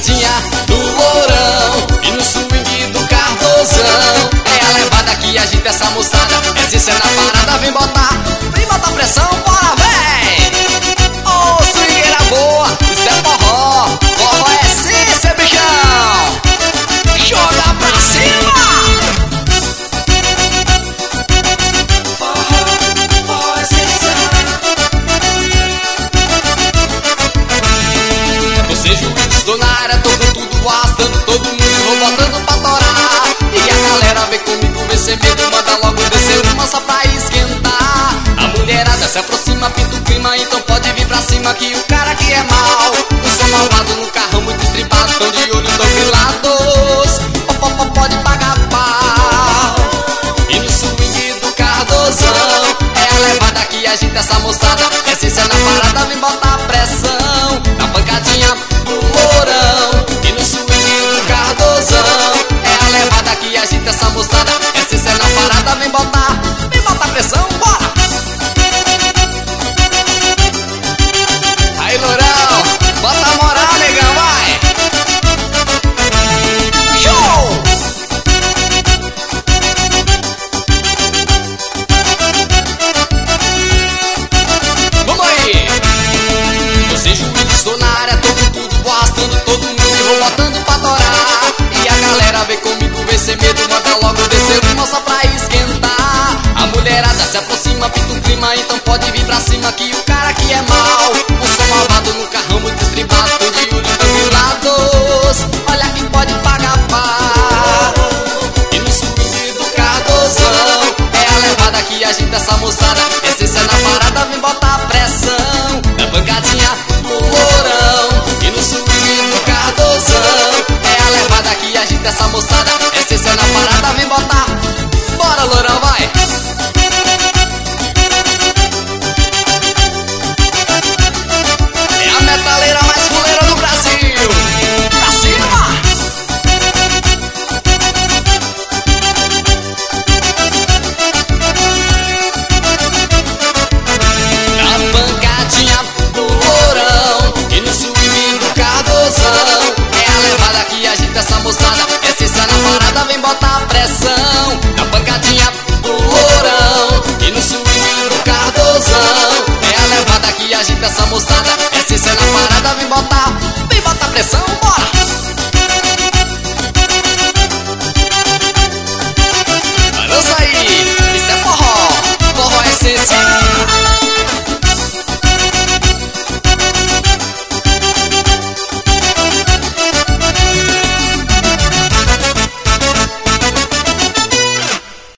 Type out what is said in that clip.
pancadinha do Lourão e no swing do Cardozão. É a levada que agita essa moçada, essência na parada, vem botar pressão, bora véi! Ô, swingueira boa, isso é forró, forró é essência, bichão! Joga pra cima! Forró é essência. Você juiz, dona área, tô com tudo assando, todo mundo vou botando pra torar. E a galera vem comigo, vem sem medo, manda logo descer uma só pra esquentar. A mulherada se aproxima, pinta o clima, então pode vir pra cima que o cara aqui é mal. Eu sou malvado no carrão, muito estripado, tão de olho, tão grilados. Pode pagar pau. E no swing do Cardozão, é a levada que agita essa moçada, essência na parada, vem botar pressão. Na pancadinha do Lourão e no swing do Cardozão, é a levada que agita essa moçada, essência na parada, vem botar pressão, bora! Aí, Lourão, bota a moral, negão, vai! Show! Vamos aí! Você juiz, tô na área, tô com tudo arrastando, todo mundo vou botando pra torar. E a galera vem comigo, vem sem medo, manda logo descer uma só pra esquentar. A mulherada se aproxima, pinta um clima, então pode vir pra cima que o cara aqui é mal. Eu sou malvado no carrão, muito estribado, tô de olho, tão grilados. Olha que pode pagar pau. E no swing do Cardozão, é a levada que agita essa moçada, essência na parada, vem botar pressão. Na pancadinha do Lourão e no swing do Cardozão, é a levada que agita essa moçada, essência na parada, vem botar. Bora, Lourão, vai! É a metaleira mais fuleira do Brasil! Pra cima! Na pancadinha do Lourão e no swing do Cardozão, é a levada que agita essa moçada, essência na parada, vem botar pressão. Na pancadinha do Lourão e no swing do Cardozão, é a levada que agita essa moçada,